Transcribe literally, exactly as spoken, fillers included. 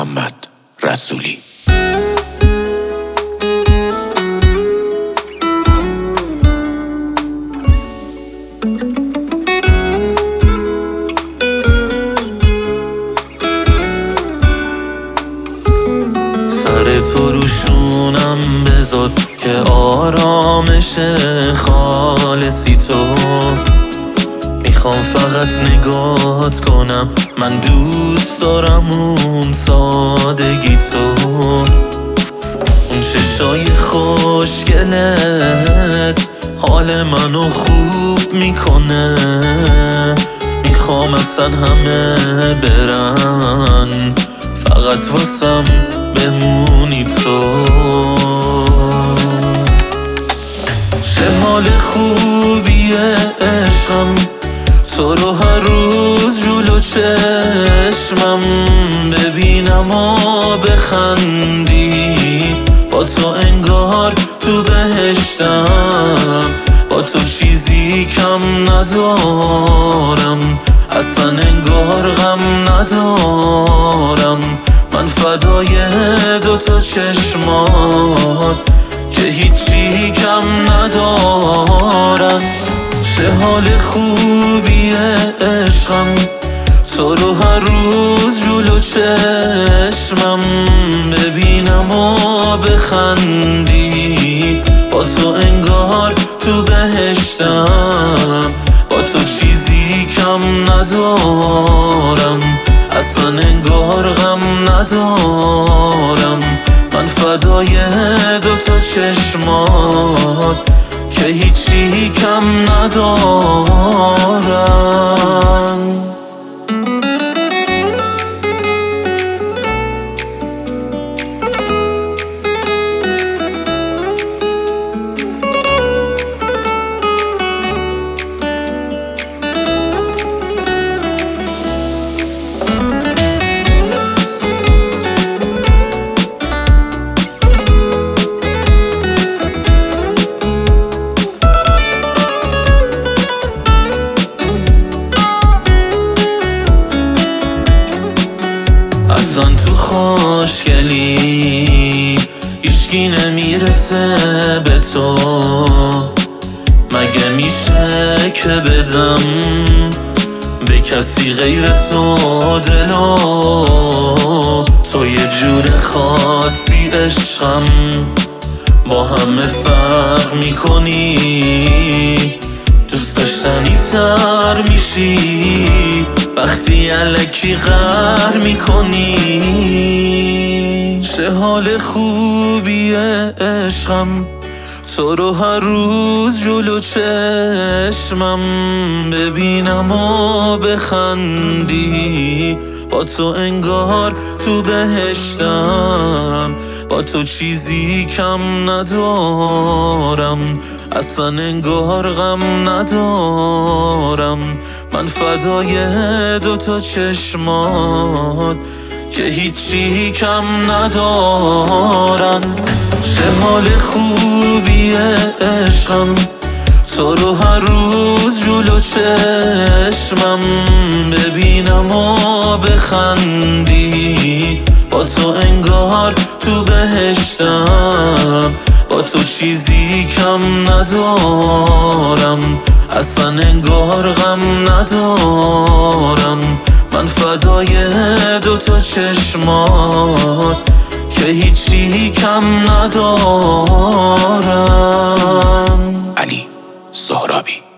محمد رسولی. سر تو روشونم بذار که آرامش خالصی تو میخوام فقط نگاهت کنم، من دوست دارم اون سادگی تو، اون چشای خوشگلت حال منو خوب میکنه، میخوام اصلا همه برن فقط واسم بمونی تو. چه حال خوبیه عشقم، تو رو هر روز جلو چشمم ببینم و بخندی، با تو انگار تو بهشتم، با تو چیزی کم ندارم، اصلا انگار غم ندارم، من فدای دوتا چشمات که هیچی کم ندارم. چه حال خوبیه عشقم، تو رو هر روز جلو چشمم ببینم و بخندی، با تو انگار تو بهشتم، با تو چیزی کم ندارم، اصلا انگار غم ندارم، من فدای دوتا چشمات که هیچی کم ندارم. اصلا تو خوشگلی هیچکی نمیرسه به تو، مگه میشه که بدم به کسی غیر تو دلو، تو یه جور خاصی عشقم، با همه فرق میکنی، دوست داشتنی تر میشی وقتی الکی غر میکنی. چه حال خوبیه عشقم، تو رو هر روز جلو چشمم ببینم و بخندی، با تو انگار تو بهشتم، با تو چیزی کم ندارم، اصلا انگار غم ندارم، من فدای دوتا چشمات که هیچی کم ندارن. چه حال خوبیه عشقم، تو رو هر روز جلو چشمم ببینم و بخندی، با تو انگار تو بهشتم، با تو چیزی کم ندارم، اصلا انگار غم ندارم، من فدای دوتا چشمات که هیچی کم ندارم. علی سهرابی.